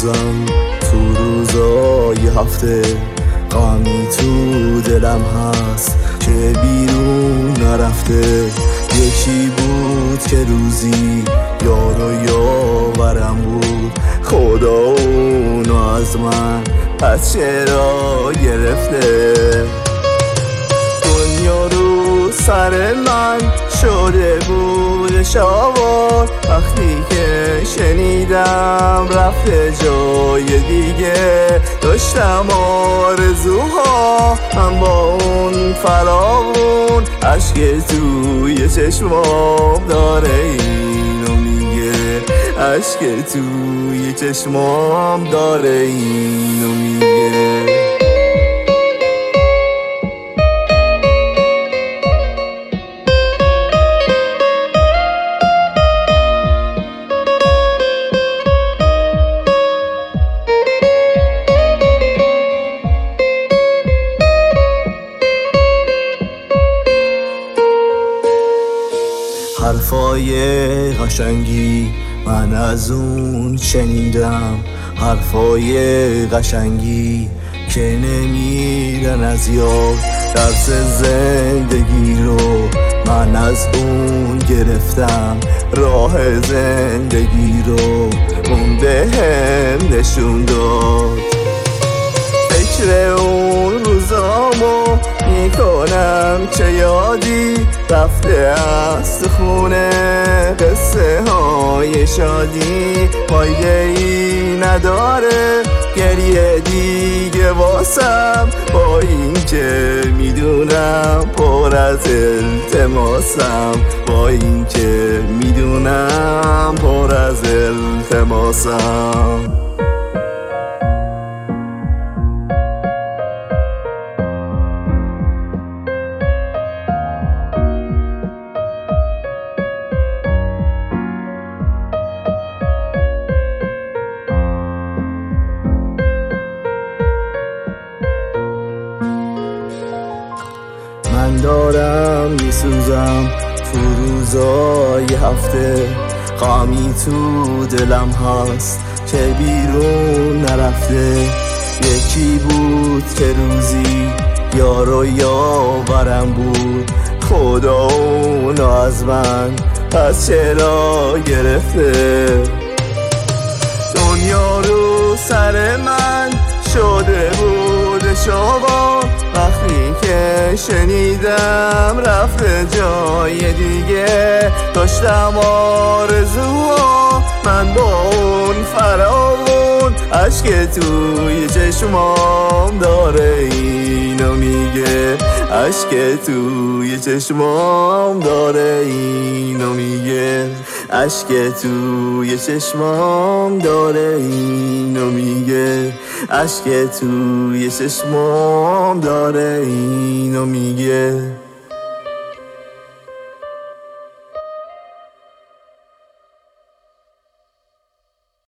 میسوزم تو روزای هفته، غمی تو دلم هست که بیرون نرفته. یکی بود که روزی یار و یاورم بود، خدا اونو از من پس چرا گرفته؟ دنیا رو سر من شده بود شاور، وقتی که شنیدم رفته جای دیگه. داشتم آرزوها من با اون فراوون، اشک توی چشمام داره اینو میگه، اشک توی چشمام داره اینو میگه. حرفای قشنگی من از اون شنیدم، حرفای قشنگی که نمیرن از یاد. درس زندگی رو من از اون گرفتم، راه زندگی رو اون بهم نشون داد. فکر اون روزامو میکنم چه یادی رفته از خونه، قصه های شادی فایده ای نداره. گریه دیگه واسم با این که میدونم پر از التماسم، با این که میدونم پر از التماسم. من دارم میسوزم تو روزای هفته، غمی تو دلم هست که بیرون نرفته. یکی بود که روزی یار و یاورم بود، خدا اونو از من پس چرا گرفته؟ دنیا رو سر من شده بود شاور، وقتی که شنیدم رفته جای دیگه. داشتم آرزوها من با اون فراوون، اشک توی چشمام داره اینو میگه، اشک توی چشمام داره اینو میگه، اشک توی چشمام داره اینو میگه، اشک توی چشمام داره اینو میگه.